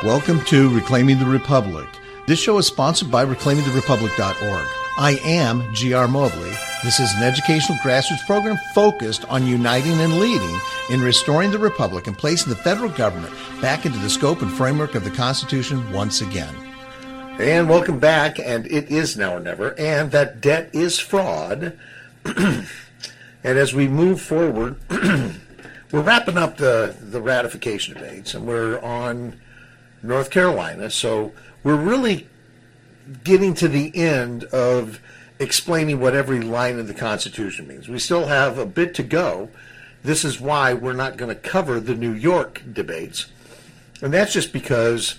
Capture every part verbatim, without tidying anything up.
Welcome to Reclaiming the Republic. This show is sponsored by reclaiming the republic dot org. I am G R Mobley. This is an educational grassroots program focused on uniting and leading in restoring the republic and placing the federal government back into the scope and framework of the Constitution once again. And welcome back, and it is now or never, and that debt is fraud. And as we move forward, we're wrapping up the, the ratification debates, and we're on North Carolina, so we're really getting to the end of explaining what every line in the Constitution means. We still have a bit to go. This is why we're not going to cover the New York debates, and that's just because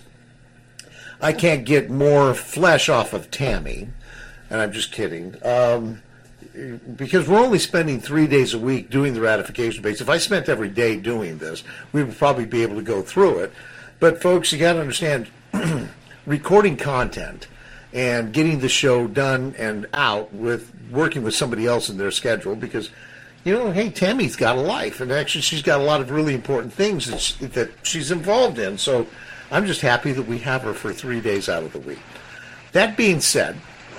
I can't get more flesh off of Tammy, and I'm just kidding, um, because we're only spending three days a week doing the ratification debates. If I spent every day doing this, we would probably be able to go through it. But folks, you got to understand, recording content and getting the show done and out with working with somebody else in their schedule, because, you know, hey, Tammy's got a life, and actually she's got a lot of really important things that, she, that she's involved in. So I'm just happy that we have her for three days out of the week. That being said,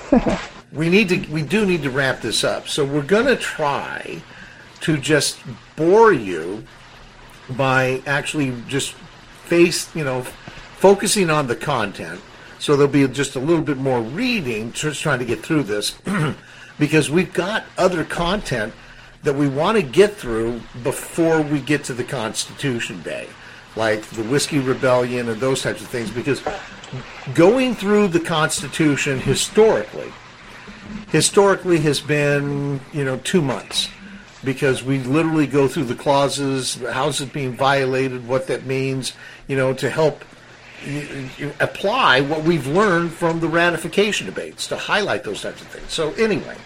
we need to, we do need to wrap this up. So we're going to try to just bore you by actually just face, you know, focusing on the content. So there'll be just a little bit more reading, just trying to get through this, because we've got other content that we want to get through before we get to the Constitution Day, like the Whiskey Rebellion and those types of things, because going through the Constitution historically, historically has been, you know, two months, because we literally go through the clauses, how's it being violated, what that means, you know, to help you, you apply what we've learned from the ratification debates, to highlight those types of things. So anyway,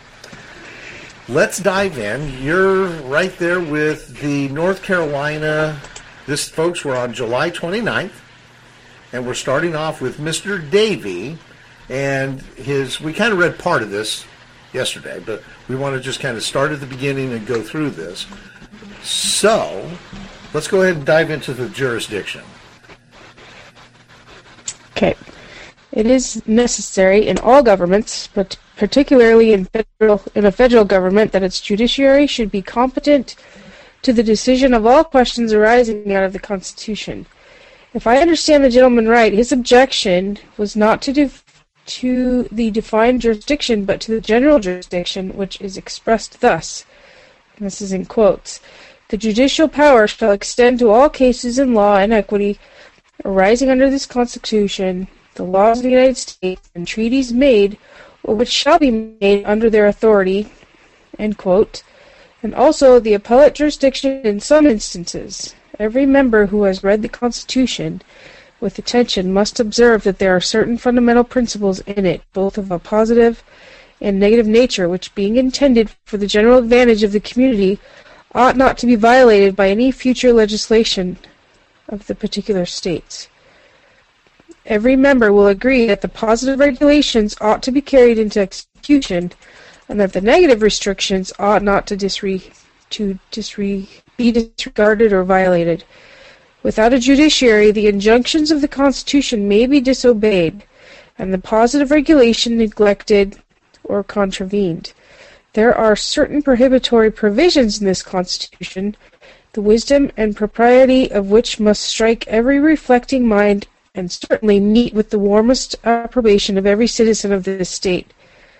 let's dive in. You're right there with the North Carolina. This, folks, we're on July twenty-ninth, and we're starting off with Mister Davey and his, we kind of read part of this yesterday, but we want to just kind of start at the beginning and go through this. So let's go ahead and dive into the jurisdiction. Okay. It is necessary in all governments, but particularly in federal in a federal government, that its judiciary should be competent to the decision of all questions arising out of the Constitution. If I understand the gentleman right, his objection was not to do to the defined jurisdiction, but to the general jurisdiction, which is expressed thus, and this is in quotes: the judicial power shall extend to all cases in law and equity arising under this Constitution, the laws of the United States, and treaties made, or which shall be made under their authority, end quote, and also the appellate jurisdiction in some instances. Every member who has read the Constitution with attention must observe that there are certain fundamental principles in it, both of a positive and negative nature, which, being intended for the general advantage of the community, ought not to be violated by any future legislation of the particular states. Every member will agree that the positive regulations ought to be carried into execution, and that the negative restrictions ought not to, disre- to disre- be disregarded or violated. Without a judiciary, the injunctions of the Constitution may be disobeyed, and the positive regulation neglected or contravened. There are certain prohibitory provisions in this Constitution, the wisdom and propriety of which must strike every reflecting mind, and certainly meet with the warmest approbation of every citizen of this state.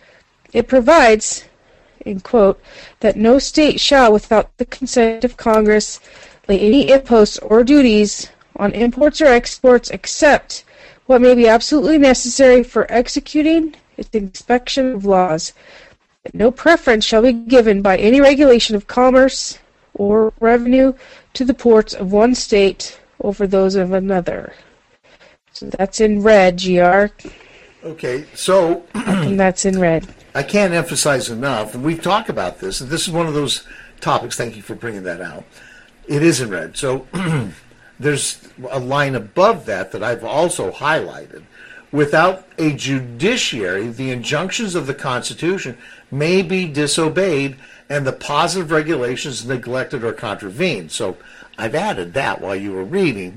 It provides, in quote, that no state shall, without the consent of Congress, lay any imposts or duties on imports or exports except what may be absolutely necessary for executing its inspection of laws. No preference shall be given by any regulation of commerce or revenue to the ports of one state over those of another. So that's in red, G R. Okay, so and that's in red. I can't emphasize enough, and we've talked about this, and this is one of those topics, thank you for bringing that out. It is in red. So there's a line above that that I've also highlighted. Without a judiciary, the injunctions of the Constitution may be disobeyed and the positive regulations neglected or contravened. So I've added that while you were reading.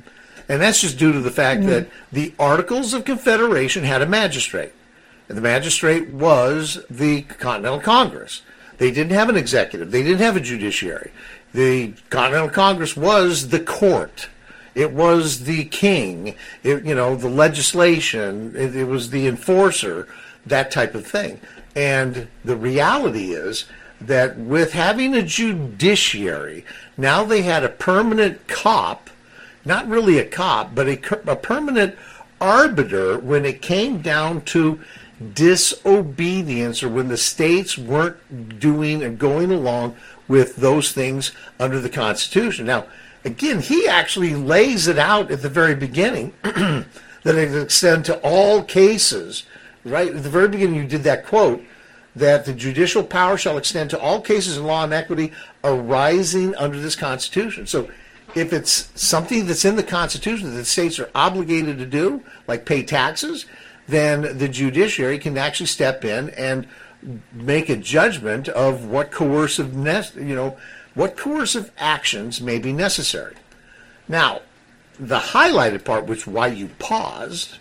And that's just due to the fact mm-hmm. that the Articles of Confederation had a magistrate. And the magistrate was the Continental Congress. They didn't have an executive. They didn't have a judiciary. The Continental Congress was the court. It was the king. It, you know, the legislation. It, it was the enforcer, that type of thing. And the reality is that with having a judiciary, now they had a permanent cop, not really a cop, but a, a permanent arbiter when it came down to disobedience, or when the states weren't doing and going along with those things under the Constitution. Now, again, he actually lays it out at the very beginning that it extend to all cases, right? At the very beginning, you did that quote, that the judicial power shall extend to all cases in law and equity arising under this Constitution. So if it's something that's in the Constitution that the states are obligated to do, like pay taxes, then the judiciary can actually step in and make a judgment of what coercive, you know, what coercive actions may be necessary. Now, the highlighted part, which is why you paused,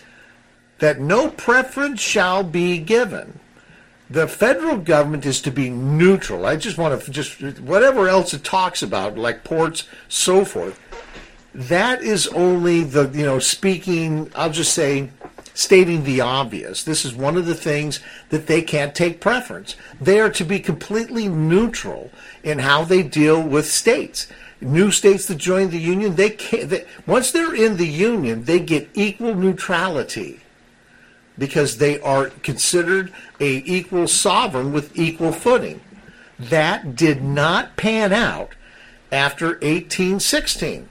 that no preference shall be given. The federal government is to be neutral. I just want to just whatever else it talks about, like ports, so forth. That is only the, you know, speaking, I'll just say, stating the obvious. This is one of the things that they can't take preference. They are to be completely neutral in how they deal with states. New states that join the union, they can't. They, once they're in the union, they get equal neutrality because they are considered a equal sovereign with equal footing. That did not pan out after eighteen sixteen.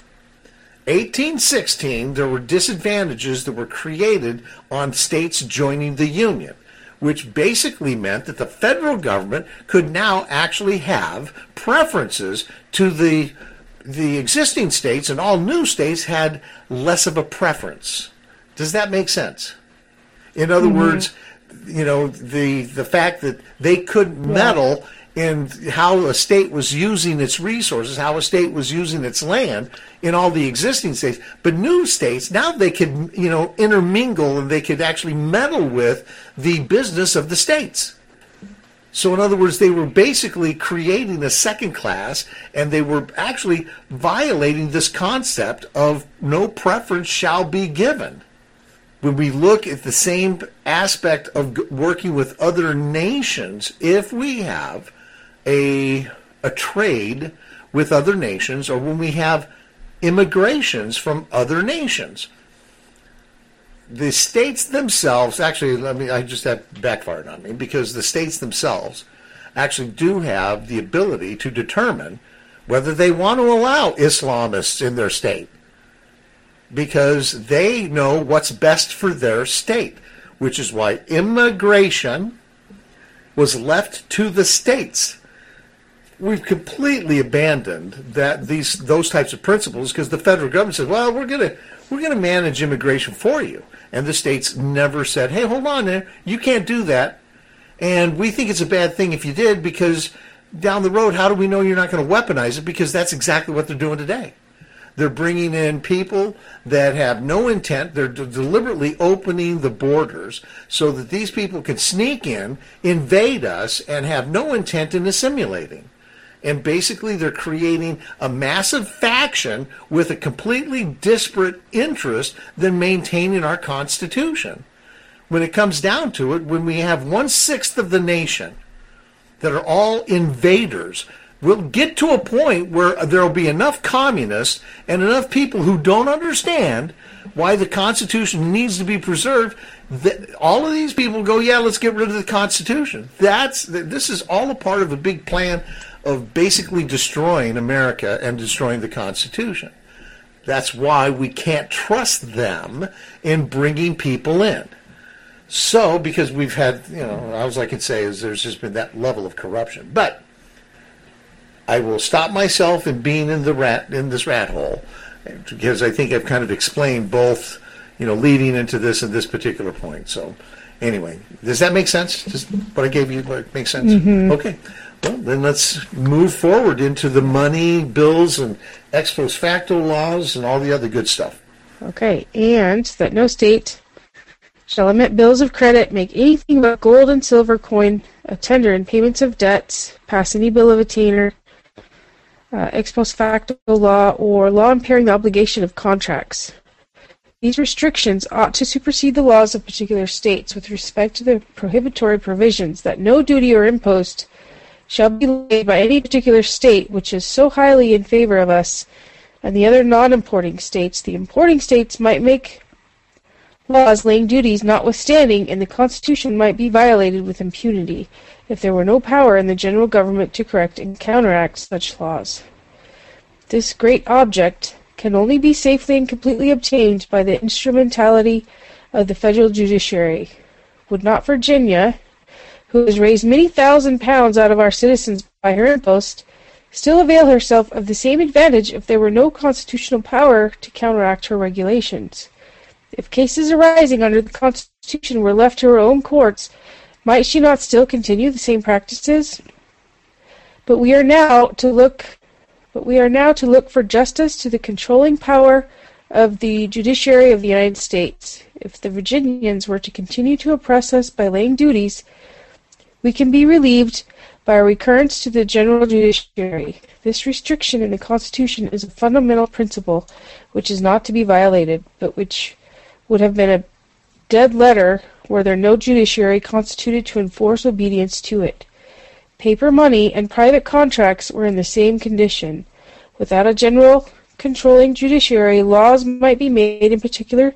eighteen sixteen, there were disadvantages that were created on states joining the Union, which basically meant that the federal government could now actually have preferences to the the existing states, and all new states had less of a preference. Does that make sense? In other mm-hmm. words, you know, the the fact that they couldn't yeah. meddle in how a state was using its resources, how a state was using its land in all the existing states. But new states, now they could, you know, intermingle, and they could actually meddle with the business of the states. So in other words, they were basically creating a second class, and they were actually violating this concept of no preference shall be given. When we look at the same aspect of working with other nations, if we have a a trade with other nations, or when we have immigrations from other nations, the states themselves, actually, let me, I just that backfired on me, because the states themselves actually do have the ability to determine whether they want to allow Islamists in their state, because they know what's best for their state, which is why immigration was left to the states. We've completely abandoned that these those types of principles because the federal government says, "Well, we're gonna we're gonna manage immigration for you," and the states never said, "Hey, hold on there, you can't do that," and we think it's a bad thing if you did, because down the road, how do we know you're not going to weaponize it? Because that's exactly what they're doing today. They're bringing in people that have no intent. They're de- deliberately opening the borders so that these people can sneak in, invade us, and have no intent in assimilating. And basically they're creating a massive faction with a completely disparate interest than maintaining our Constitution. When it comes down to it, when we have one-sixth of the nation that are all invaders, we'll get to a point where there will be enough communists and enough people who don't understand why the Constitution needs to be preserved that all of these people go, yeah, let's get rid of the Constitution. That's this is all a part of a big plan of basically destroying America and destroying the Constitution. That's why we can't trust them in bringing people in. So, because we've had, you know, all I can say is there's just been that level of corruption. But I will stop myself in being in the rat in this rat hole, because I think I've kind of explained both, you know, leading into this and this particular point. So, anyway, does that make sense? Does what I gave you what makes sense? Mm-hmm. Okay. Well, then let's move forward into the money, bills, and ex post facto laws and all the other good stuff. Okay, and that no state shall emit bills of credit, make anything but gold and silver coin a tender in payments of debts, pass any bill of attainder, uh, ex post facto law, or law impairing the obligation of contracts. These restrictions ought to supersede the laws of particular states with respect to the prohibitory provisions that no duty or impost shall be laid by any particular state which is so highly in favor of us and the other non-importing states. The importing states might make laws laying duties notwithstanding, and the Constitution might be violated with impunity if there were no power in the general government to correct and counteract such laws. This great object can only be safely and completely obtained by the instrumentality of the federal judiciary. Would not Virginia, who has raised many thousand pounds out of our citizens by her impost, still avail herself of the same advantage if there were no constitutional power to counteract her regulations? If cases arising under the Constitution were left to her own courts, might she not still continue the same practices? But we are now to look But we are now to look for justice to the controlling power of the judiciary of the United States. If the Virginians were to continue to oppress us by laying duties, we can be relieved by a recurrence to the general judiciary. This restriction in the Constitution is a fundamental principle which is not to be violated, but which would have been a dead letter were there no judiciary constituted to enforce obedience to it. Paper money and private contracts were in the same condition. Without a general controlling judiciary, laws might be made in particular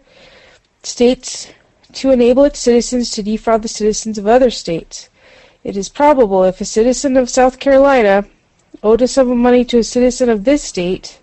states to enable its citizens to defraud the citizens of other states. It is probable if a citizen of South Carolina owed a sum of money to a citizen of this state,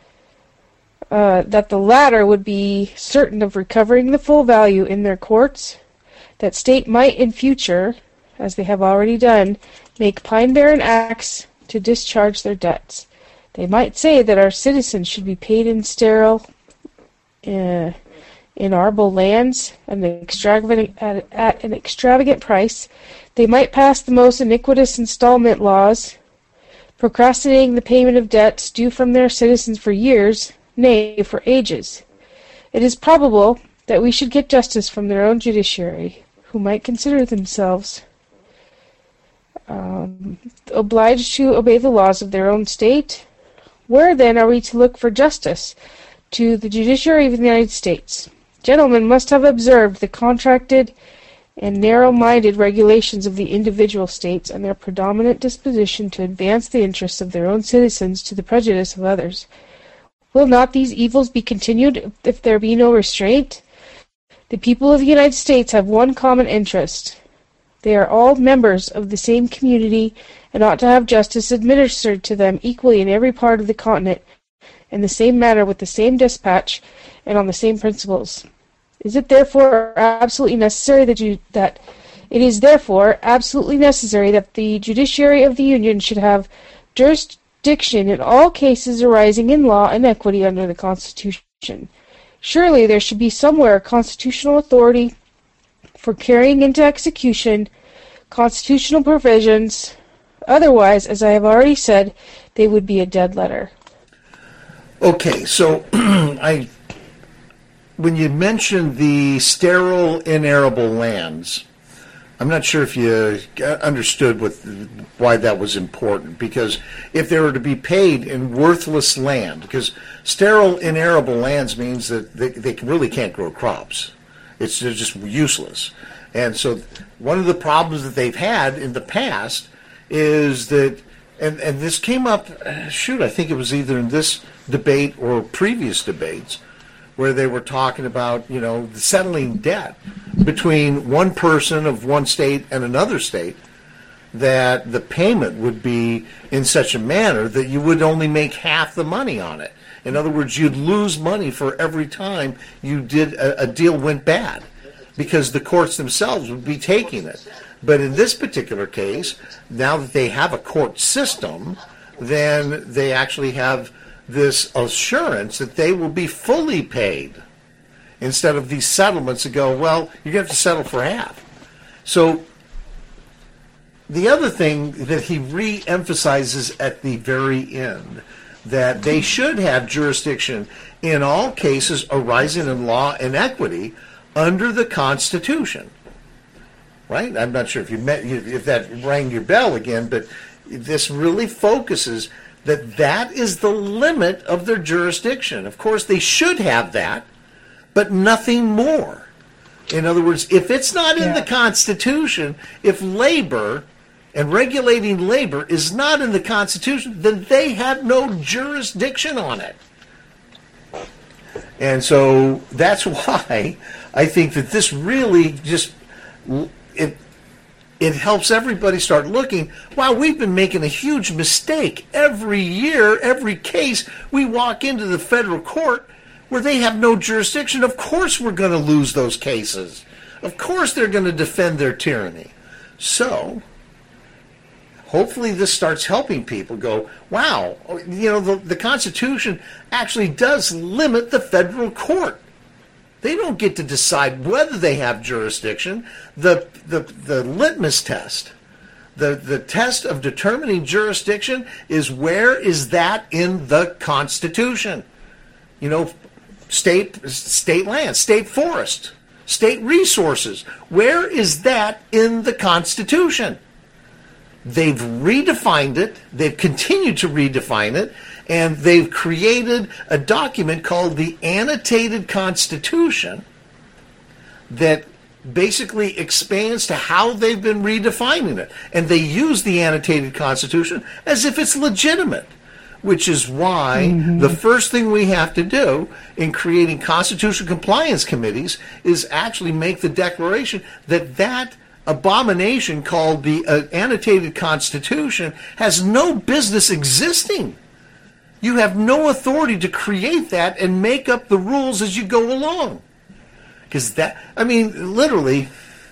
uh, that the latter would be certain of recovering the full value in their courts. That state might in future, as they have already done, make Pine-Barren acts to discharge their debts. They might say that our citizens should be paid in sterile, uh, inarable lands at an extravagant, at, at an extravagant price. They might pass the most iniquitous installment laws, procrastinating the payment of debts due from their citizens for years, nay, for ages. It is probable that we should get justice from their own judiciary, who might consider themselves Um, obliged to obey the laws of their own state. Where then are we to look for justice? To the judiciary of the United States. Gentlemen must have observed the contracted and narrow-minded regulations of the individual states and their predominant disposition to advance the interests of their own citizens to the prejudice of others. Will not these evils be continued if there be no restraint? The people of the United States have one common interest. They are all members of the same community and ought to have justice administered to them equally in every part of the continent, in the same manner, with the same dispatch, and on the same principles. Is it therefore absolutely necessary that you that it is therefore absolutely necessary that the judiciary of the Union should have jurisdiction in all cases arising in law and equity under the Constitution? Surely there should be somewhere constitutional authority for carrying into execution constitutional provisions. Otherwise, as I have already said, they would be a dead letter. Okay, so I, when you mentioned the sterile, inarable lands, I'm not sure if you understood what, why that was important, because if they were to be paid in worthless land, because sterile, inarable lands means that they, they really can't grow crops. It's they're just useless. And so one of the problems that they've had in the past is that, and, and this came up, shoot, I think it was either in this debate or previous debates, where they were talking about, you know, settling debt between one person of one state and another state, that the payment would be in such a manner that you would only make half the money on it. In other words, you'd lose money for every time you did a, a deal went bad, because the courts themselves would be taking it. But in this particular case, now that they have a court system, then they actually have this assurance that they will be fully paid, instead of these settlements that go, well, you're going to have to settle for half. So the other thing that he re-emphasizes at the very end, that they should have jurisdiction in all cases arising in law and equity under the Constitution. Right? I'm not sure if you met, if that rang your bell again, but this really focuses that that is the limit of their jurisdiction. Of course, they should have that, but nothing more. In other words, if it's not in Yeah. the Constitution, if labor and regulating labor is not in the Constitution, then they have no jurisdiction on it. And so that's why I think that this really just, it, it helps everybody start looking, wow, we've been making a huge mistake. Every year, every case, we walk into the federal court where they have no jurisdiction. Of course we're going to lose those cases. Of course they're going to defend their tyranny. So, hopefully this starts helping people go, wow, you know, the, the Constitution actually does limit the federal court. They don't get to decide whether they have jurisdiction. The, the, the litmus test, the, the test of determining jurisdiction is where is that in the Constitution? You know, state, state land, state forest, state resources. Where is that in the Constitution? They've redefined it. They've continued to redefine it. And they've created a document called the Annotated Constitution that basically expands to how they've been redefining it. And they use the Annotated Constitution as if it's legitimate, which is why mm-hmm. the first thing we have to do in creating constitutional compliance committees is actually make the declaration that that abomination called the uh, Annotated Constitution has no business existing. You have no authority to create that and make up the rules as you go along. Because that, I mean, literally,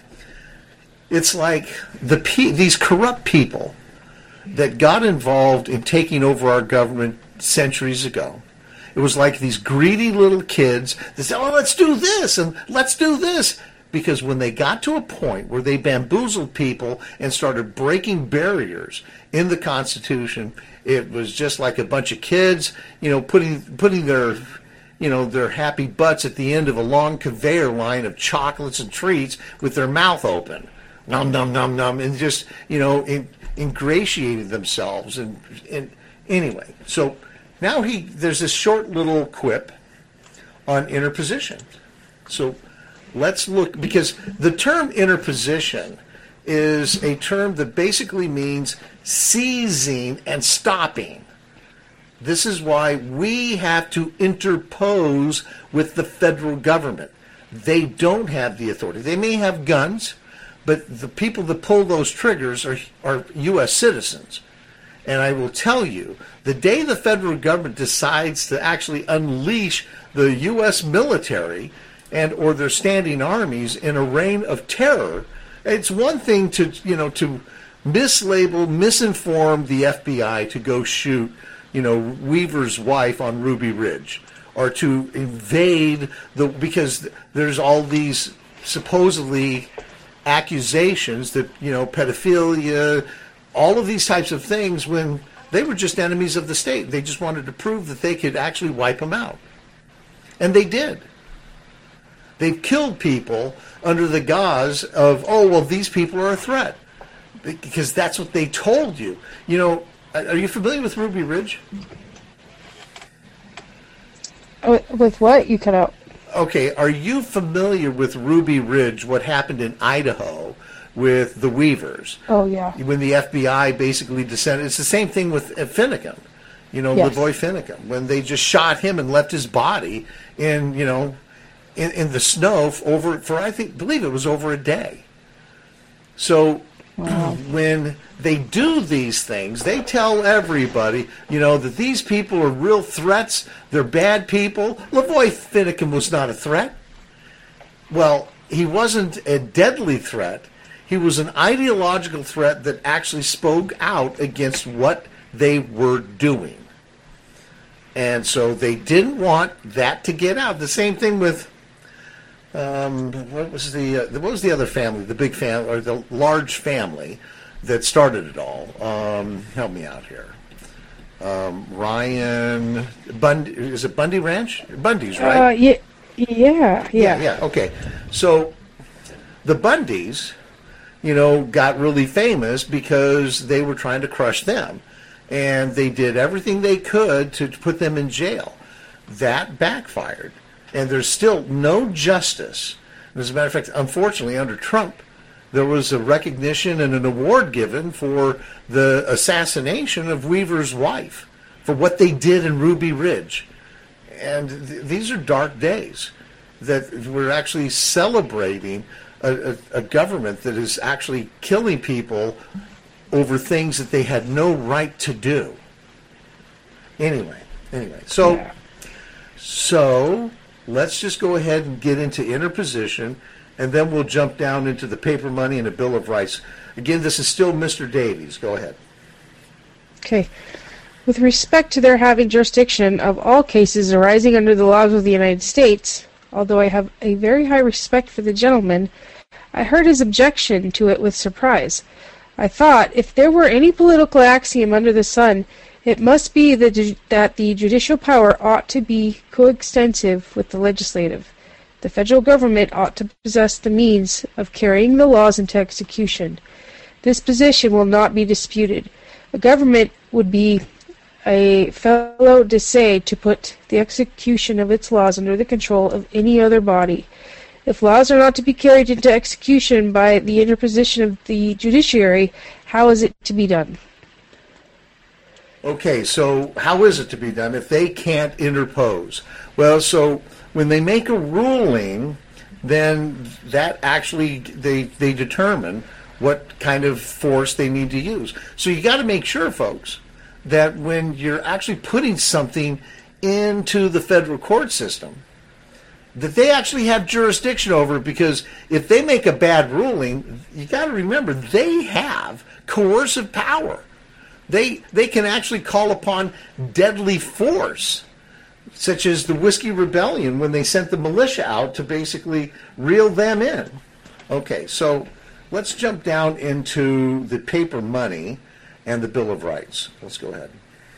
it's like the pe- these corrupt people that got involved in taking over our government centuries ago. It was like these greedy little kids that said, oh, let's do this and let's do this. Because when they got to a point where they bamboozled people and started breaking barriers in the Constitution, it was just like a bunch of kids, you know, putting putting their, you know, their happy butts at the end of a long conveyor line of chocolates and treats with their mouth open, nom nom nom nom, and just, you know, in, ingratiating themselves. And, and anyway, so now he there's this short little quip on interposition. So let's look, because the term interposition is a term that basically means seizing and stopping. This is why we have to interpose with the federal government. They don't have the authority. They may have guns, but the people that pull those triggers are, are U S citizens. And I will tell you, the day the federal government decides to actually unleash the U S military and or their standing armies in a reign of terror, it's one thing to, you know, to mislabel, misinform the F B I to go shoot, you know, Weaver's wife on Ruby Ridge, or to invade the, because there's all these supposedly accusations that, you know, pedophilia, all of these types of things, when they were just enemies of the state. They just wanted to prove that they could actually wipe them out. And they did. They've killed people under the guise of, oh, well, these people are a threat. Because that's what they told you. You know, are you familiar with Ruby Ridge? With what? You cut out. Okay, are you familiar with Ruby Ridge, what happened in Idaho with the Weavers? Oh, yeah. When the F B I basically descended. It's the same thing with Finicum, you know, yes. Lavoy Finicum, when they just shot him and left his body in, you know, in, in the snow over, for I think, believe it was over a day. So wow. When they do these things, they tell everybody, you know, that these people are real threats. They're bad people. Lavoy Finicum was not a threat. Well, he wasn't a deadly threat. He was an ideological threat that actually spoke out against what they were doing. And so they didn't want that to get out. The same thing with, um, what was the uh, what was the other family, the big family, or the large family that started it all. Um, help me out here. Um, Ryan Bundy, is it Bundy Ranch? Bundy's, right? Uh, yeah, yeah, yeah. Yeah, yeah. Okay. So the Bundys, you know, got really famous because they were trying to crush them, and they did everything they could to put them in jail. That backfired, and there's still no justice. As a matter of fact, unfortunately, under Trump, there was a recognition and an award given for the assassination of Weaver's wife for what they did in Ruby Ridge. And th- these are dark days that we're actually celebrating a, a, a government that is actually killing people over things that they had no right to do. Anyway, anyway, so Yeah. so let's just go ahead and get into interposition, and then we'll jump down into the paper money and the Bill of Rights. Again, this is still Mister Davies. Go ahead. Okay. With respect to their having jurisdiction of all cases arising under the laws of the United States, although I have a very high respect for the gentleman, I heard his objection to it with surprise. I thought, if there were any political axiom under the sun, it must be the ju- that the judicial power ought to be coextensive with the legislative. The federal government ought to possess the means of carrying the laws into execution. This position will not be disputed. A government would be a fellow de se to put the execution of its laws under the control of any other body. If laws are not to be carried into execution by the interposition of the judiciary, how is it to be done? Okay, so how is it to be done if they can't interpose? Well, so when they make a ruling, then that actually they they determine what kind of force they need to use. So you got to make sure, folks, that when you're actually putting something into the federal court system, that they actually have jurisdiction over it, because if they make a bad ruling, you got to remember they have coercive power. They they can actually call upon deadly force, such as the Whiskey Rebellion when they sent the militia out to basically reel them in. Okay, so let's jump down into the paper money and the Bill of Rights. Let's go ahead.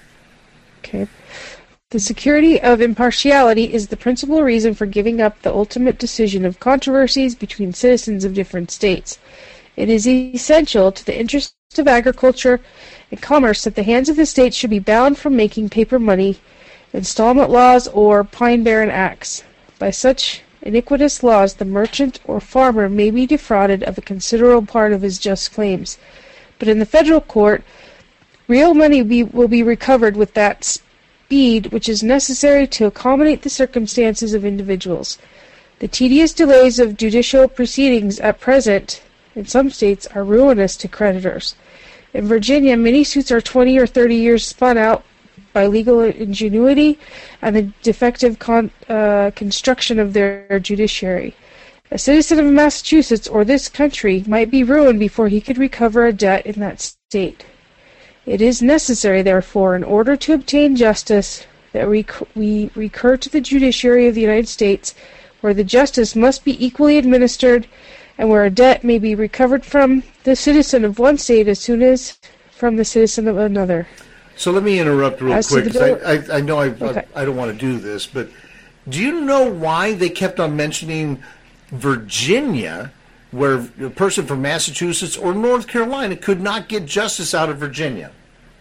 Okay. The security of impartiality is the principal reason for giving up the ultimate decision of controversies between citizens of different states. It is essential to the interests of agriculture and commerce that the hands of the states should be bound from making paper money, installment laws, or Pine Barren Acts. By such iniquitous laws, the merchant or farmer may be defrauded of a considerable part of his just claims. But in the federal court, real money be, will be recovered with that speed which is necessary to accommodate the circumstances of individuals. The tedious delays of judicial proceedings at present in some states are ruinous to creditors. In Virginia, many suits are twenty or thirty years spun out by legal ingenuity and the defective con- uh, construction of their judiciary. A citizen of Massachusetts or this country might be ruined before he could recover a debt in that state. It is necessary, therefore, in order to obtain justice, that we, we recur to the judiciary of the United States, where the justice must be equally administered, and where a debt may be recovered from the citizen of one state as soon as from the citizen of another. So let me interrupt real As to quick, the because bill- I, I, I know I, Okay. I, I don't want to do this, but do you know why they kept on mentioning Virginia, where a person from Massachusetts or North Carolina could not get justice out of Virginia?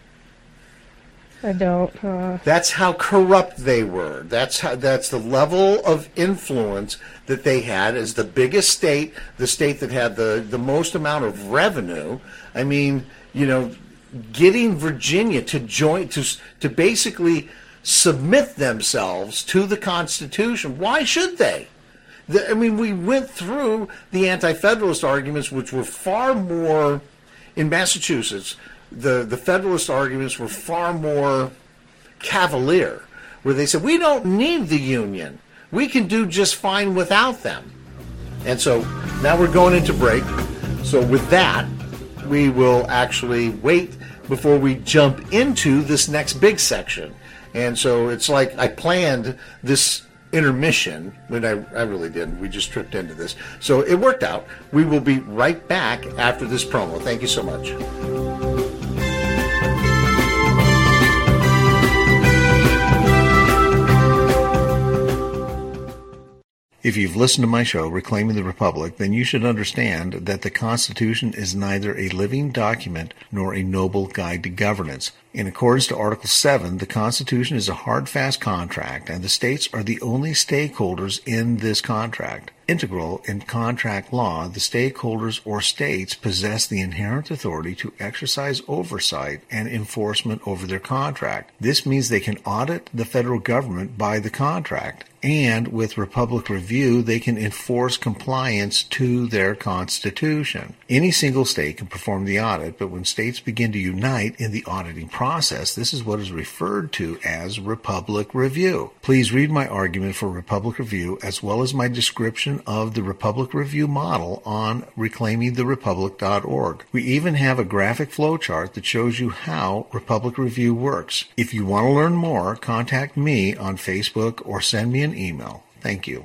I don't. Uh, That's how corrupt they were. That's how, that's the level of influence that they had as the biggest state, the state that had the, the most amount of revenue. I mean, you know, getting Virginia to join, to, to basically submit themselves to the Constitution. Why should they? The, I mean, we went through the anti-federalist arguments, which were far more, in Massachusetts, the, the Federalist arguments were far more cavalier, where they said, we don't need the Union. We can do just fine without them. And so now we're going into break. So with that, we will actually wait before we jump into this next big section. And so it's like I planned this intermission, when I, I really didn't. We just tripped into this. So it worked out. We will be right back after this promo. Thank you so much. If you've listened to my show, Reclaiming the Republic, then you should understand that the Constitution is neither a living document nor a noble guide to governance. In accordance to Article seven, the Constitution is a hard, fast contract, and the states are the only stakeholders in this contract. Integral in contract law, the stakeholders or states possess the inherent authority to exercise oversight and enforcement over their contract. This means they can audit the federal government by the contract, and with Republic Review, they can enforce compliance to their Constitution. Any single state can perform the audit, but when states begin to unite in the auditing process, this is what is referred to as Republic Review. Please read my argument for Republic Review as well as my description of the Republic Review model on reclaiming the republic dot org. We even have a graphic flowchart that shows you how Republic Review works. If you want to learn more, contact me on Facebook or send me an email. Thank you.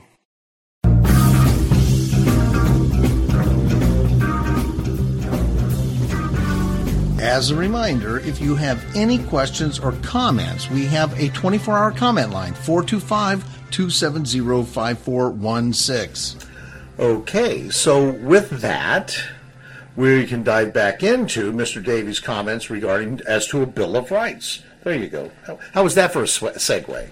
As a reminder, if you have any questions or comments, we have a twenty-four hour comment line, four two five, two seven zero, five four one six. Okay, so with that, we can dive back into Mister Davies' comments regarding as to a Bill of Rights. There you go. How, how was that for a sw- segue?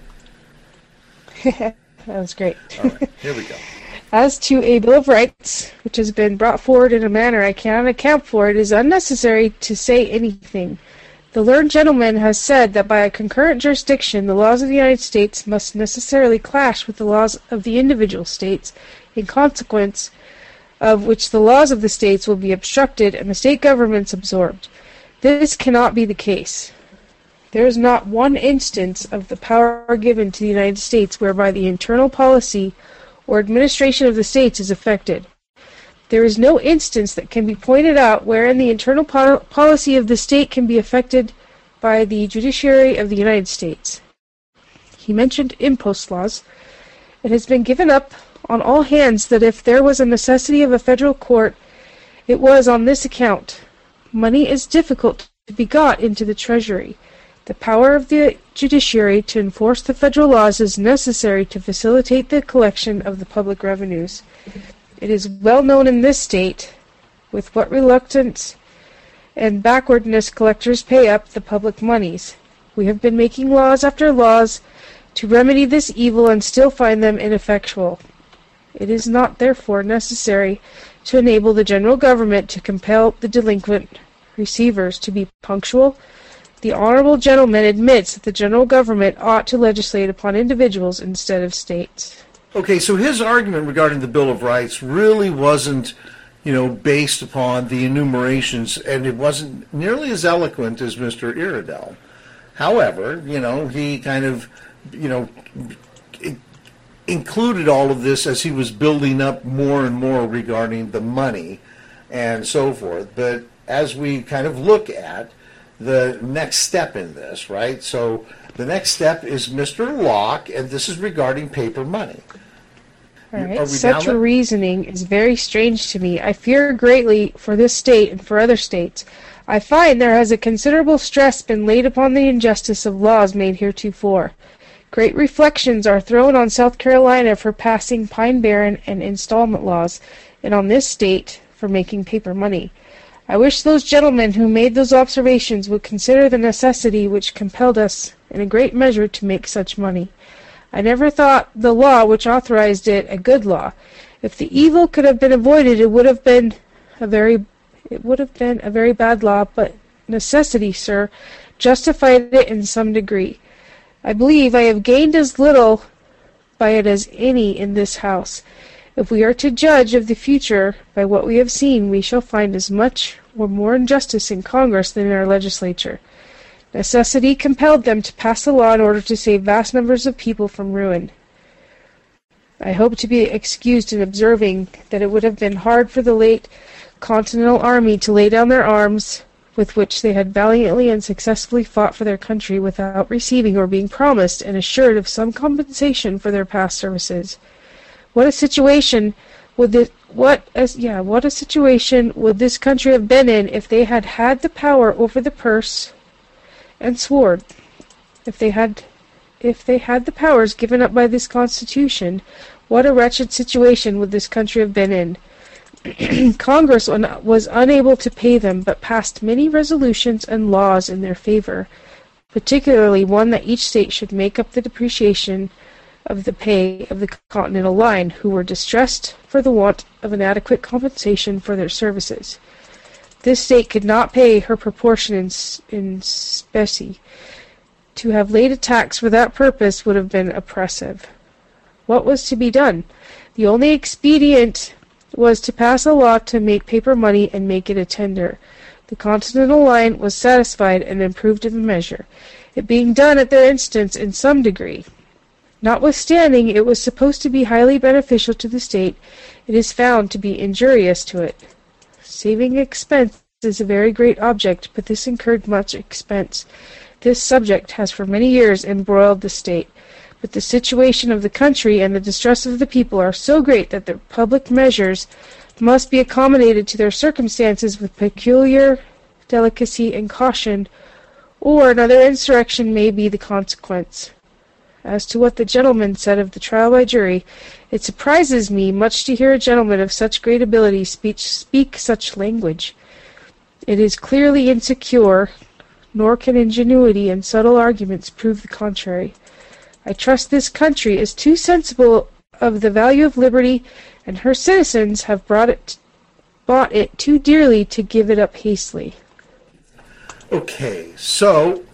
That was great. All right, here we go. As to a Bill of Rights, which has been brought forward in a manner I cannot account for, it is unnecessary to say anything. The learned gentleman has said that by a concurrent jurisdiction, the laws of the United States must necessarily clash with the laws of the individual states, in consequence of which the laws of the states will be obstructed and the state governments absorbed. This cannot be the case. There is not one instance of the power given to the United States whereby the internal policy or administration of the states is affected. There is no instance that can be pointed out wherein the internal po- policy of the state can be affected by the judiciary of the United States. He mentioned impost laws. It has been given up on all hands that if there was a necessity of a federal court, it was on this account. Money is difficult to be got into the Treasury. The power of the judiciary to enforce the federal laws is necessary to facilitate the collection of the public revenues. It is well known in this state with what reluctance and backwardness collectors pay up the public monies. We have been making laws after laws to remedy this evil and still find them ineffectual. It is not therefore necessary to enable the general government to compel the delinquent receivers to be punctual. The honorable gentleman admits that the general government ought to legislate upon individuals instead of states. Okay, so his argument regarding the Bill of Rights really wasn't, you know, based upon the enumerations, and it wasn't nearly as eloquent as Mister Iredell. However, you know, he kind of, you know, included all of this as he was building up more and more regarding the money and so forth. But as we kind of look at the next step in this, right? So the next step is Mister Locke, and this is regarding paper money. All right. Such reasoning is very strange to me. I fear greatly for this state and for other states. I find there has a considerable stress been laid upon the injustice of laws made heretofore. Great reflections are thrown on South Carolina for passing Pine Barren and installment laws, and on this state for making paper money. I wish those gentlemen who made those observations would consider the necessity which compelled us, in a great measure, to make such money. I never thought the law which authorized it a good law. If the evil could have been avoided, it would have been a very, it would have been a very bad law. But necessity, sir, justified it in some degree. I believe I have gained as little by it as any in this house. If we are to judge of the future by what we have seen, we shall find as much or more injustice in Congress than in our legislature. Necessity compelled them to pass a law in order to save vast numbers of people from ruin. I hope to be excused in observing that it would have been hard for the late Continental Army to lay down their arms with which they had valiantly and successfully fought for their country without receiving or being promised and assured of some compensation for their past services. What a situation would this, what as yeah, what a situation would this country have been in if they had had the power over the purse and sword? If they had if they had the powers given up by this Constitution, what a wretched situation would this country have been in? Congress was unable to pay them, but passed many resolutions and laws in their favor, particularly one that each state should make up the depreciation of the pay of the Continental Line, who were distressed for the want of an adequate compensation for their services. This state could not pay her proportion in, in specie. To have laid a tax for that purpose would have been oppressive. What was to be done? The only expedient was to pass a law to make paper money and make it a tender. The Continental Line was satisfied and approved of the measure, it being done at their instance in some degree. Notwithstanding it was supposed to be highly beneficial to the state, it is found to be injurious to it. Saving expense is a very great object, but this incurred much expense. This subject has for many years embroiled the state. But the situation of the country and the distress of the people are so great that the public measures must be accommodated to their circumstances with peculiar delicacy and caution, or another insurrection may be the consequence. As to what the gentleman said of the trial by jury, it surprises me much to hear a gentleman of such great ability speak, speak such language. It is clearly insecure, nor can ingenuity and subtle arguments prove the contrary. I trust this country is too sensible of the value of liberty, and her citizens have brought it, bought it too dearly to give it up hastily. Okay, so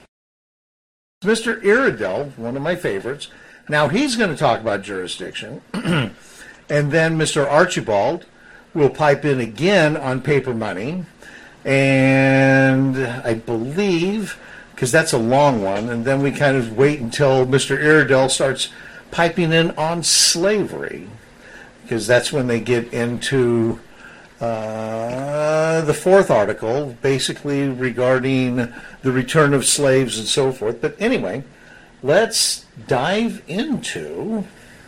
Mister Iredell, one of my favorites, now he's going to talk about jurisdiction, and then Mister Archibald will pipe in again on paper money, and I believe, because that's a long one, and then we kind of wait until Mister Iredell starts piping in on slavery, because that's when they get into uh, the fourth article, basically regarding the return of slaves and so forth. But anyway, let's dive into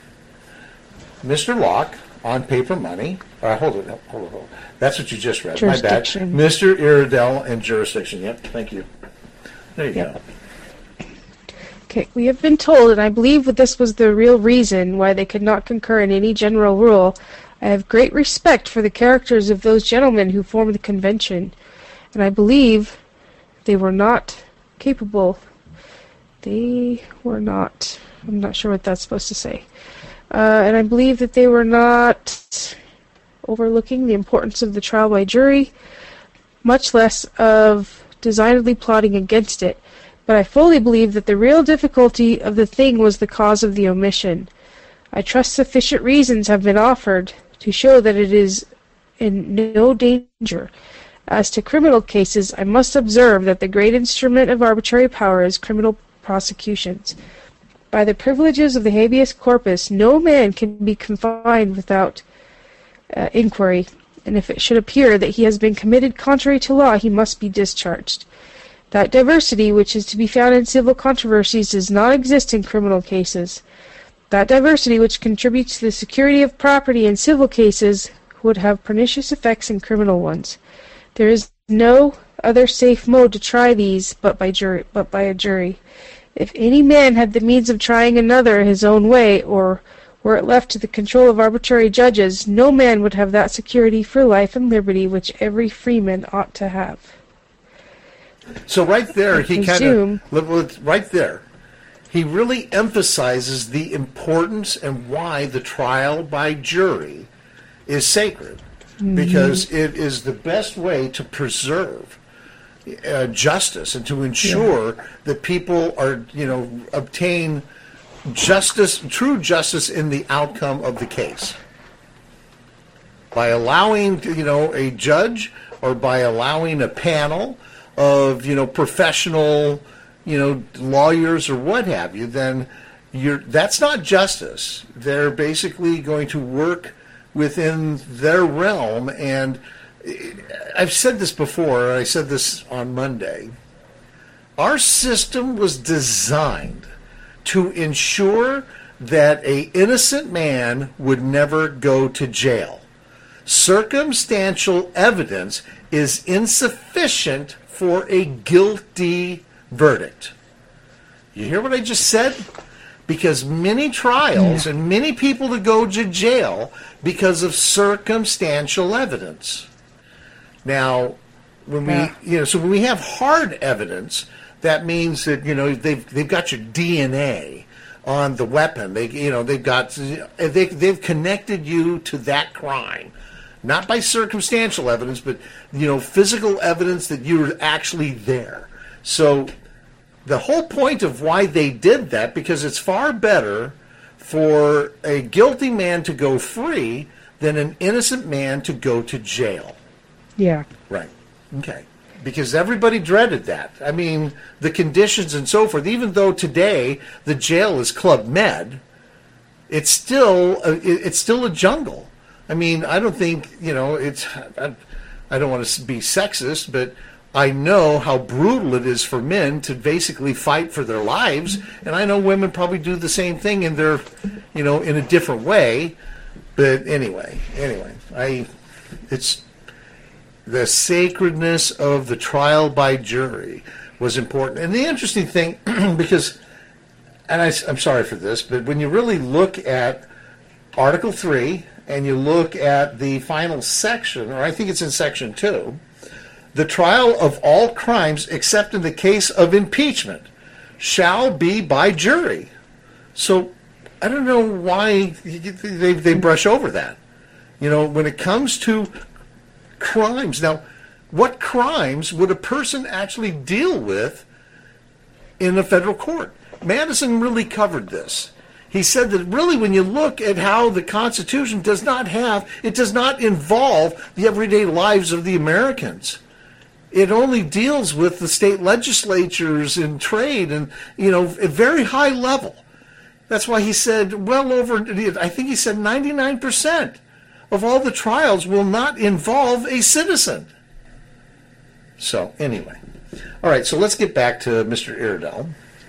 Mister Locke on paper money. Uh, hold it, hold it, hold it. That's what you just read. My bad. Mister Iredell and jurisdiction. Yep, thank you. There you yep. go. Okay, we have been told, and I believe that this was the real reason why they could not concur in any general rule. I have great respect for the characters of those gentlemen who formed the convention, and I believe they were not capable. They were not. I'm not sure what that's supposed to say. Uh, and I believe that they were not overlooking the importance of the trial by jury, much less of designedly plotting against it. But I fully believe that the real difficulty of the thing was the cause of the omission. I trust sufficient reasons have been offered to show that it is in no danger. As to criminal cases, I must observe that the great instrument of arbitrary power is criminal prosecutions. By the privileges of the habeas corpus, no man can be confined without uh, inquiry, and if it should appear that he has been committed contrary to law, he must be discharged. That diversity which is to be found in civil controversies does not exist in criminal cases. That diversity which contributes to the security of property in civil cases would have pernicious effects in criminal ones. There is no other safe mode to try these but by jury, but by a jury. If any man had the means of trying another his own way, or were it left to the control of arbitrary judges, no man would have that security for life and liberty which every freeman ought to have. So right there, he kind of, right there, he really emphasizes the importance and why the trial by jury is sacred, mm-hmm. because it is the best way to preserve uh, justice and to ensure yeah. that people are, you know, obtain justice, true justice in the outcome of the case. By allowing, you know, a judge or by allowing a panel of, you know, professional, you know, lawyers or what have you, then you're, that's not justice. They're basically going to work within their realm and I've said this before, I said this on Monday. Our system was designed to ensure that an innocent man would never go to jail. Circumstantial evidence is insufficient for a guilty verdict. You hear what I just said? Because many trials and many people to go to jail because of circumstantial evidence. Now, when we, Yeah. you know, so when we have hard evidence, that means that, you know, they've they've got your D N A on the weapon. They, you know, they've got they they've connected you to that crime, not by circumstantial evidence, but you know, physical evidence that you were actually there. So the whole point of why they did that, because it's far better for a guilty man to go free than an innocent man to go to jail. Yeah. Right. Okay. Because everybody dreaded that. I mean, the conditions and so forth, even though today the jail is Club Med, it's still a, it's still a jungle. I mean, I don't think, you know, it's, I, I don't want to be sexist, but I know how brutal it is for men to basically fight for their lives, and I know women probably do the same thing in their, you know, in a different way. But anyway, anyway, I, it's the sacredness of the trial by jury was important. And the interesting thing, because, and I, I'm sorry for this, but when you really look at Article three and you look at the final section, or I think it's in Section two, the trial of all crimes except in the case of impeachment shall be by jury. So I don't know why they, they brush over that. You know, when it comes to crimes. Now, what crimes would a person actually deal with in a federal court? Madison really covered this. He said that really when you look at how the Constitution does not have, it does not involve the everyday lives of the Americans. It only deals with the state legislatures and trade and, you know, at very high level. That's why he said well over, I think he said ninety-nine percent of all the trials will not involve a citizen. So, anyway. All right, so let's get back to Mister Iredell.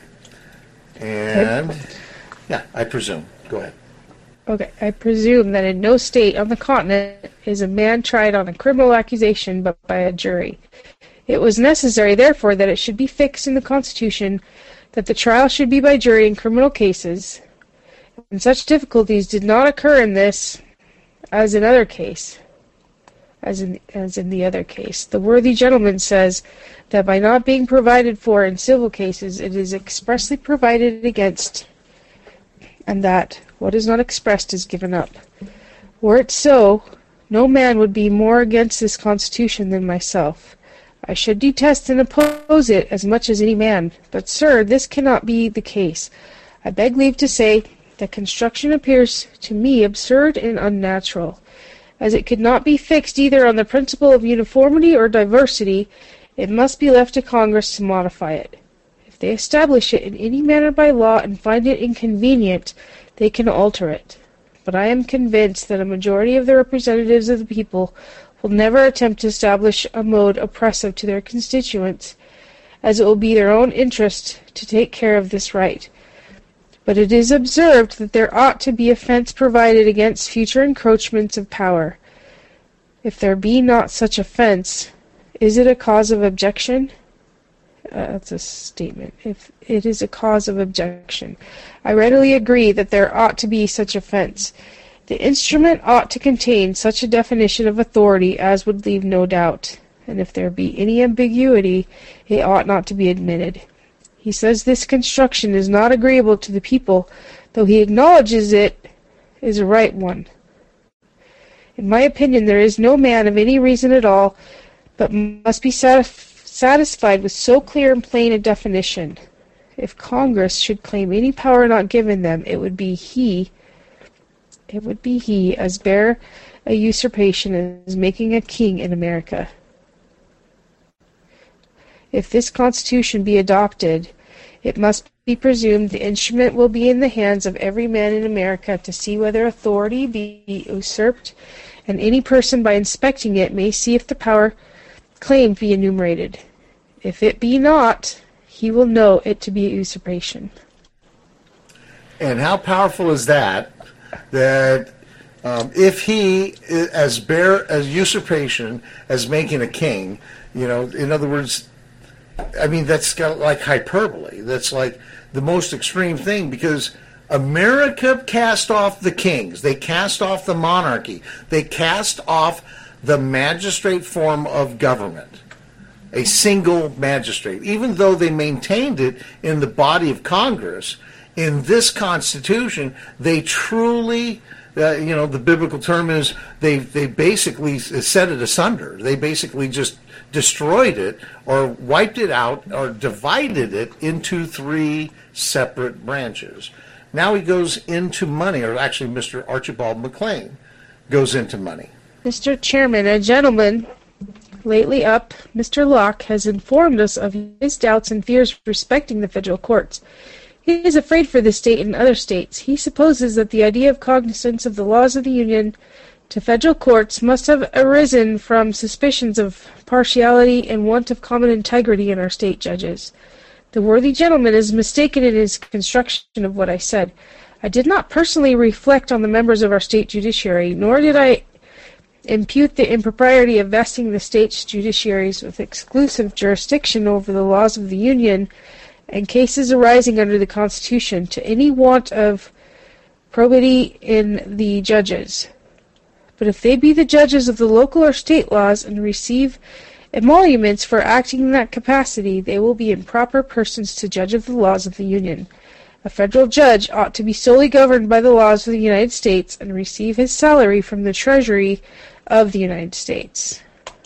And, yeah, I presume. Go ahead. Okay, I presume that in no state on the continent is a man tried on a criminal accusation but by a jury. It was necessary, therefore, that it should be fixed in the Constitution that the trial should be by jury in criminal cases, and such difficulties did not occur in this as in other case, as in as in the other case. The worthy gentleman says that by not being provided for in civil cases, it is expressly provided against, and that what is not expressed is given up. Were it so, no man would be more against this Constitution than myself. I should detest and oppose it as much as any man. But, sir, this cannot be the case. I beg leave to say that construction appears to me absurd and unnatural. As it could not be fixed either on the principle of uniformity or diversity, it must be left to Congress to modify it. If they establish it in any manner by law and find it inconvenient, they can alter it. But I am convinced that a majority of the representatives of the people will never attempt to establish a mode oppressive to their constituents, as it will be their own interest to take care of this right. But it is observed that there ought to be a fence provided against future encroachments of power. If there be not such a fence, is it a cause of objection? Uh, that's a statement. If it is a cause of objection, I readily agree that there ought to be such a fence. The instrument ought to contain such a definition of authority as would leave no doubt, and if there be any ambiguity, it ought not to be admitted. He says this construction is not agreeable to the people, though he acknowledges it is a right one. In my opinion, there is no man of any reason at all, but must be satisf- satisfied with so clear and plain a definition. If Congress should claim any power not given them, it would be he It would be he as bare a usurpation as making a king in America. If this Constitution be adopted, it must be presumed the instrument will be in the hands of every man in America to see whether authority be usurped and any person by inspecting it may see if the power claimed be enumerated. If it be not, he will know it to be a usurpation. And how powerful is that? That um, if he, as bare as usurpation as making a king, you know, in other words, I mean, that's got like hyperbole. That's like the most extreme thing, because America cast off the kings. They cast off the monarchy. They cast off the magistrate form of government, a single magistrate, even though they maintained it in the body of Congress. In this Constitution, they truly, uh, you know, the biblical term is they they basically set it asunder. They basically just destroyed it or wiped it out or divided it into three separate branches. Now he goes into money, or actually Mister Archibald MacLean goes into money. Mister Chairman, a gentleman lately up, Mister Locke, has informed us of his doubts and fears respecting the federal courts. He is afraid for the state and other states. He supposes that the idea of cognizance of the laws of the Union to federal courts must have arisen from suspicions of partiality and want of common integrity in our state judges. The worthy gentleman is mistaken in his construction of what I said. I did not personally reflect on the members of our state judiciary, nor did I impute the impropriety of vesting the state's judiciaries with exclusive jurisdiction over the laws of the Union and cases arising under the Constitution to any want of probity in the judges. But if they be the judges of the local or state laws and receive emoluments for acting in that capacity, they will be improper persons to judge of the laws of the Union. A federal judge ought to be solely governed by the laws of the United States and receive his salary from the Treasury of the United States.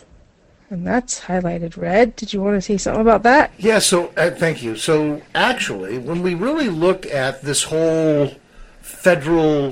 And that's highlighted red. Did you want to say something about that? Yeah, so uh, thank you. So actually, when we really look at this whole federal,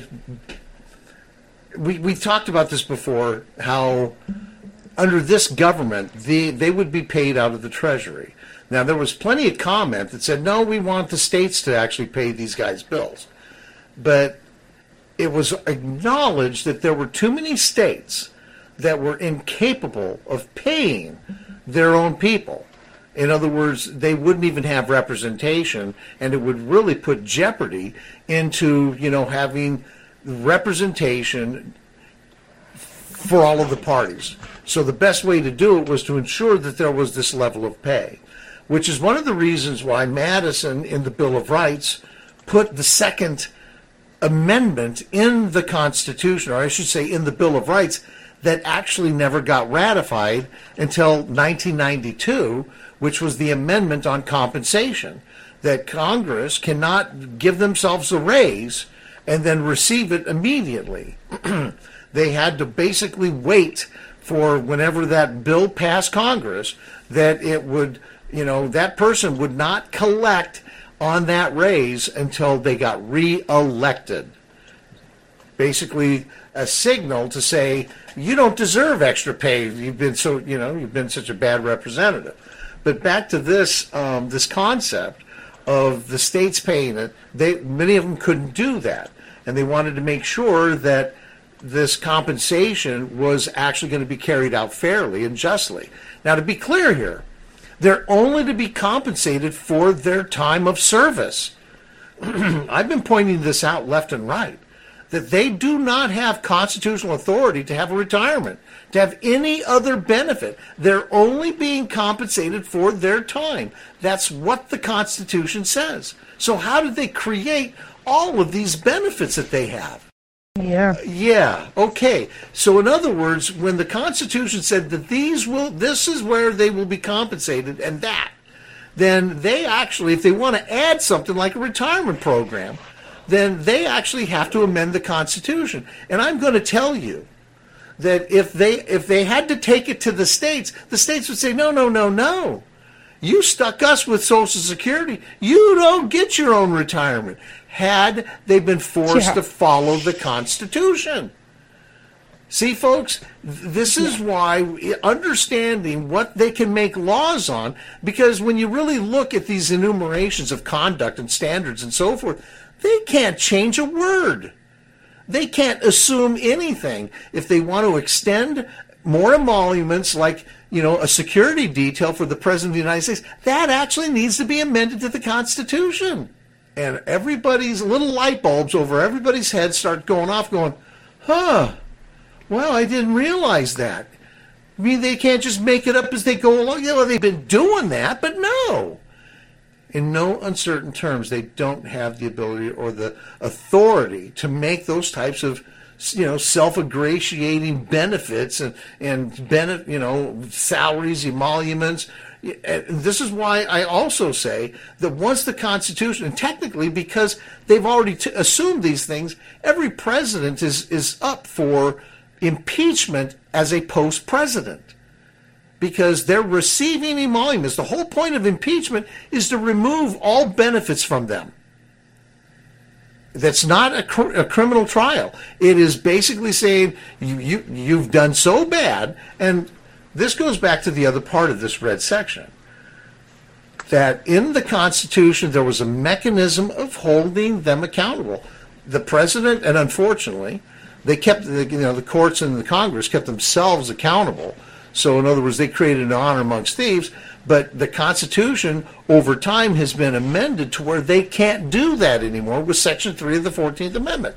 we we talked about this before, how under this government, the, they would be paid out of the Treasury. Now, there was plenty of comment that said, no, we want the states to actually pay these guys' bills. But it was acknowledged that there were too many states that were incapable of paying their own people. In other words, they wouldn't even have representation, and it would really put jeopardy into, you know, having representation for all of the parties. So the best way to do it was to ensure that there was this level of pay, which is one of the reasons why Madison in the Bill of Rights put the Second Amendment in the Constitution, or I should say in the Bill of Rights, that actually never got ratified until nineteen ninety-two, which was the amendment on compensation, that Congress cannot give themselves a raise and then receive it immediately. They had to basically wait for whenever that bill passed Congress, that it would, you know, that person would not collect on that raise until they got re-elected. Basically a signal to say, you don't deserve extra pay. You've been so, you know, you've been such a bad representative. But back to this, um, this concept of the states paying it, they, many of them couldn't do that. And they wanted to make sure that this compensation was actually going to be carried out fairly and justly. Now, to be clear here, they're only to be compensated for their time of service. I've been pointing this out left and right, that they do not have constitutional authority to have a retirement, to have any other benefit. They're only being compensated for their time. That's what the Constitution says. So how did they create all of these benefits that they have? Yeah. Uh, yeah. Okay. So in other words, when the Constitution said that these will, this is where they will be compensated and that, then they actually, if they want to add something like a retirement program, then they actually have to amend the Constitution. And I'm going to tell you that if they if they had to take it to the states, the states would say, no, no, no, no. You stuck us with Social Security. You don't get your own retirement. Had they been forced yeah. to follow the Constitution. See, folks, this is why understanding what they can make laws on, because when you really look at these enumerations of conduct and standards and so forth, they can't change a word. They can't assume anything. If they want to extend more emoluments, like, you know, a security detail for the President of the United States, that actually needs to be amended to the Constitution. And everybody's little light bulbs over everybody's head start going off going, huh, well, I didn't realize that. I mean, they can't just make it up as they go along. You know, they've been doing that, but no. In no uncertain terms, they don't have the ability or the authority to make those types of, you know, self-ingratiating benefits and, and benefit, you know, salaries, emoluments. This is why I also say that once the Constitution, and technically because they've already t- assumed these things, every president is, is up for impeachment as a post-president. Because they're receiving emoluments. The whole point of impeachment is to remove all benefits from them. That's not a, cr- a criminal trial. It is basically saying you, you, you've done so bad, and this goes back to the other part of this red section, that in the Constitution there was a mechanism of holding them accountable. The president, and unfortunately, they kept the, you know, the courts and the Congress kept themselves accountable. So in other words, they created an honor amongst thieves, but the Constitution over time has been amended to where they can't do that anymore with Section three of the fourteenth Amendment.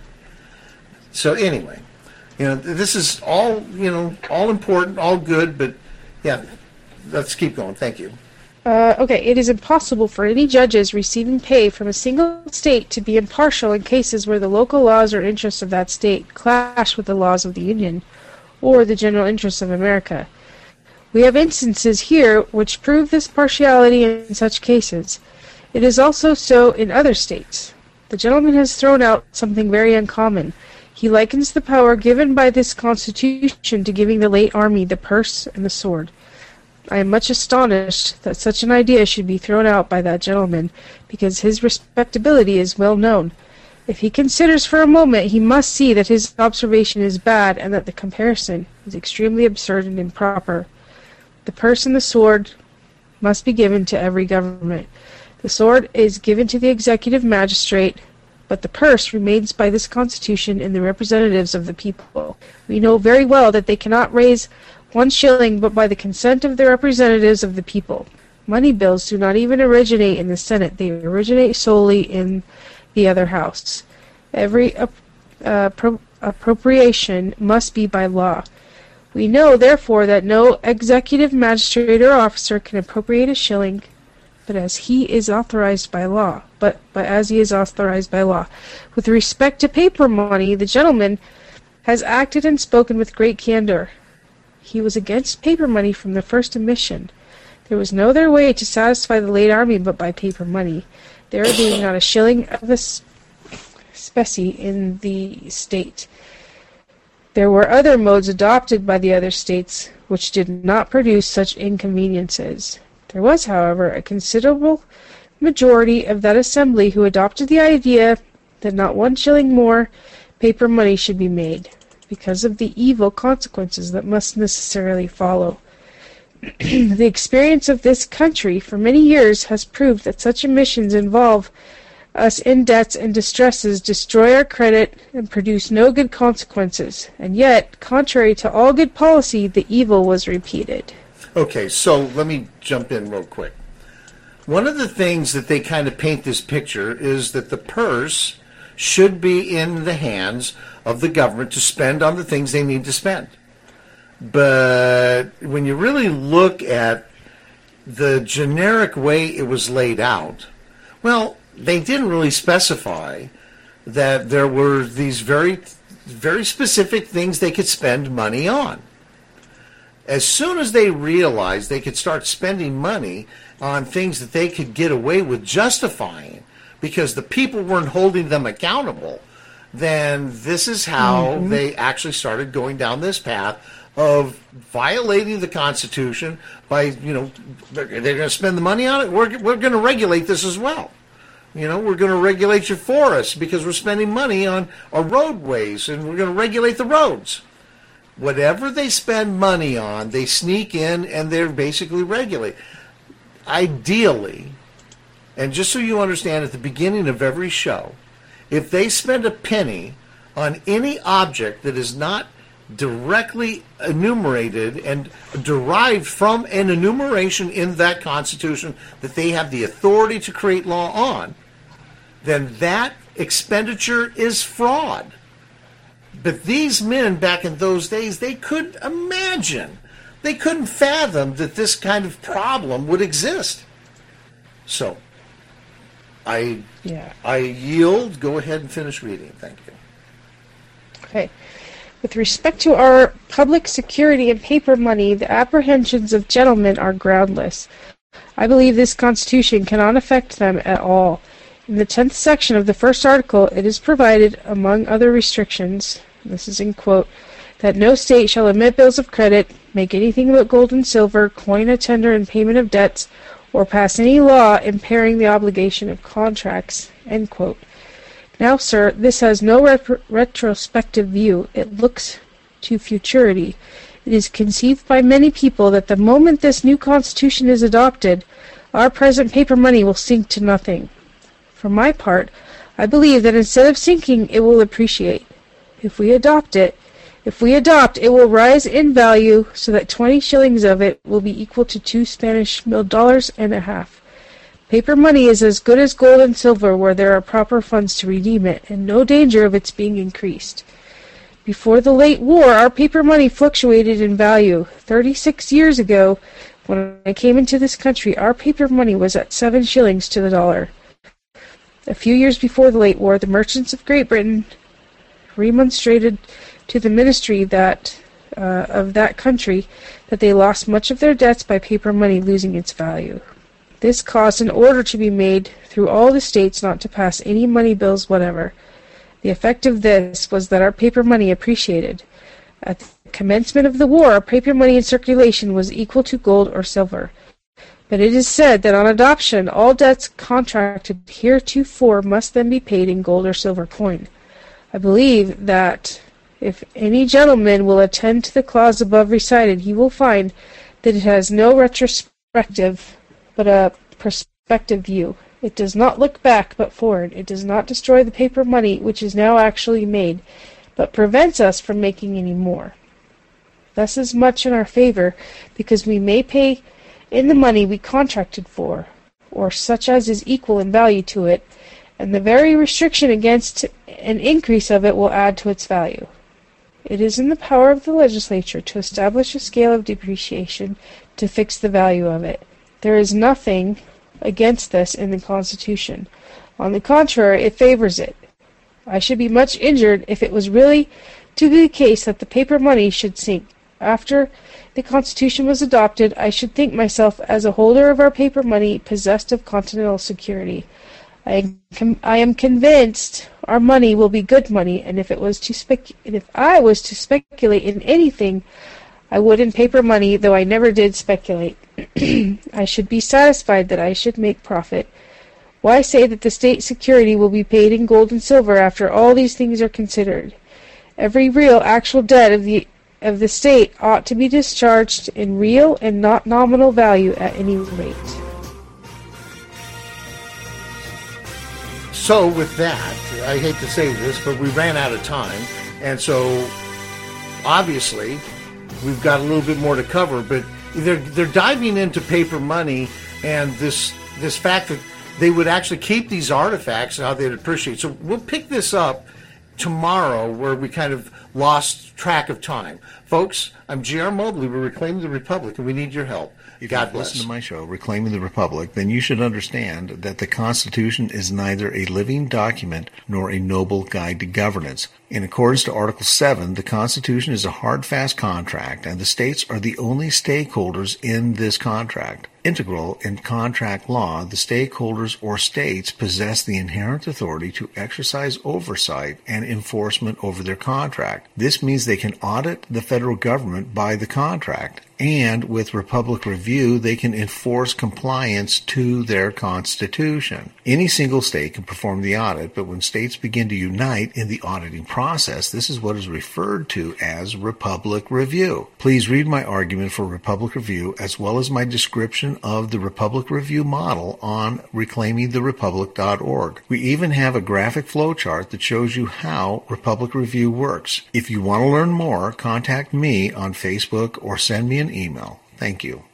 So anyway, you know, this is all, you know, all important, all good, but yeah, let's keep going. Thank you. Uh, okay, it is impossible for any judges receiving pay from a single state to be impartial in cases where the local laws or interests of that state clash with the laws of the Union or the general interests of America. We have instances here which prove this partiality in such cases. It is also so in other states. The gentleman has thrown out something very uncommon. He likens the power given by this Constitution to giving the late army the purse and the sword. I am much astonished that such an idea should be thrown out by that gentleman, because his respectability is well known. If he considers for a moment, he must see that his observation is bad, and that the comparison is extremely absurd and improper. The purse and the sword must be given to every government. The sword is given to the executive magistrate, but the purse remains by this Constitution in the representatives of the people. We know very well that they cannot raise one shilling but by the consent of the representatives of the people. Money bills do not even originate in the Senate. They originate solely in the other house. Every uh, appro- appropriation must be by law. We know, therefore, that no executive magistrate or officer can appropriate a shilling, but as he is authorized by law. But, but as he is authorized by law. With respect to paper money, the gentleman has acted and spoken with great candor. He was against paper money from the first emission. There was no other way to satisfy the late army but by paper money, there being not a shilling of a specie in the state. There were other modes adopted by the other states which did not produce such inconveniences. There was, however, a considerable majority of that assembly who adopted the idea that not one shilling more paper money should be made, because of the evil consequences that must necessarily follow. The experience of this country for many years has proved that such emissions involve us in debts and distresses, destroy our credit, and produce no good consequences. And yet, contrary to all good policy, the evil was repeated. Okay, so let me jump in real quick. One of the things that they kind of paint this picture is that the purse should be in the hands of the government to spend on the things they need to spend. But when you really look at the generic way it was laid out, well, they didn't really specify that there were these very, very specific things they could spend money on. As soon as they realized they could start spending money on things that they could get away with justifying because the people weren't holding them accountable, then this is how mm-hmm. they actually started going down this path of violating the Constitution by, you know, they're, they're going to spend the money on it. We're, we're going to regulate this as well. You know, we're going to regulate your forests because we're spending money on our roadways, and we're going to regulate the roads. Whatever they spend money on, they sneak in and they're basically regulate. Ideally, and just so you understand, at the beginning of every show, if they spend a penny on any object that is not directly enumerated and derived from an enumeration in that Constitution that they have the authority to create law on, then that expenditure is fraud. But these men back in those days, they couldn't imagine, they couldn't fathom that this kind of problem would exist. So, I Yeah. I yield. Go ahead and finish reading. Thank you. Okay. With respect to our public security and paper money, the apprehensions of gentlemen are groundless. I believe this Constitution cannot affect them at all. In the tenth section of the first article, it is provided, among other restrictions, this is in quote, that no state shall emit bills of credit, make anything but gold and silver, coin a tender in payment of debts, or pass any law impairing the obligation of contracts, end quote. Now, sir, this has no rep- retrospective view. It looks to futurity. It is conceived by many people that the moment this new Constitution is adopted, our present paper money will sink to nothing. For my part, I believe that instead of sinking, it will appreciate. If we adopt it, if we adopt, it will rise in value so that twenty shillings of it will be equal to two Spanish mil dollars and a half. Paper money is as good as gold and silver where there are proper funds to redeem it, and no danger of its being increased. Before the late war, our paper money fluctuated in value. Thirty-six years ago, when I came into this country, our paper money was at seven shillings to the dollar. A few years before the late war, the merchants of Great Britain remonstrated to the ministry that uh, of that country that they lost much of their debts by paper money losing its value. This caused an order to be made through all the states not to pass any money bills whatever. The effect of this was that our paper money appreciated. At the commencement of the war, our paper money in circulation was equal to gold or silver. But it is said that on adoption, all debts contracted heretofore must then be paid in gold or silver coin. I believe that if any gentleman will attend to the clause above recited, he will find that it has no retrospective but a prospective view. It does not look back but forward. It does not destroy the paper money which is now actually made, but prevents us from making any more. Thus is much in our favor, because we may pay in the money we contracted for, or such as is equal in value to it, and the very restriction against an increase of it will add to its value. It is in the power of the legislature to establish a scale of depreciation to fix the value of it. There is nothing against this in the Constitution. On the contrary, it favors it. I should be much injured if it was really to be the case that the paper money should sink. After the Constitution was adopted, I should think myself, as a holder of our paper money, possessed of continental security. I am, com- I am convinced our money will be good money, and if it was to spec- and if I was to speculate in anything, I would in paper money, though I never did speculate. I should be satisfied that I should make profit. Why say that the state security will be paid in gold and silver after all these things are considered? Every real actual debt of the of the state ought to be discharged in real and not nominal value at any rate. So with that, I hate to say this, but we ran out of time, and so obviously we've got a little bit more to cover, but they're they're diving into paper money and this this fact that they would actually keep these artifacts and how they'd appreciate. So we'll pick this up tomorrow where we kind of lost track of time. Folks, I'm G R Mobley. We're Reclaiming the Republic, and we need your help. If God you've bless. listened to my show, Reclaiming the Republic, then you should understand that the Constitution is neither a living document nor a noble guide to governance. In accordance to Article seven, the Constitution is a hard, fast contract, and the states are the only stakeholders in this contract. Integral in contract law, the stakeholders or states possess the inherent authority to exercise oversight and enforcement over their contract. This means they can audit the federal government by the contract, and with Republic Review, they can enforce compliance to their Constitution. Any single state can perform the audit, but when states begin to unite in the auditing process, process, this is what is referred to as Republic Review. Please read my argument for Republic Review as well as my description of the Republic Review model on reclaiming the republic dot org. We even have a graphic flowchart that shows you how Republic Review works. If you want to learn more, contact me on Facebook or send me an email. Thank you.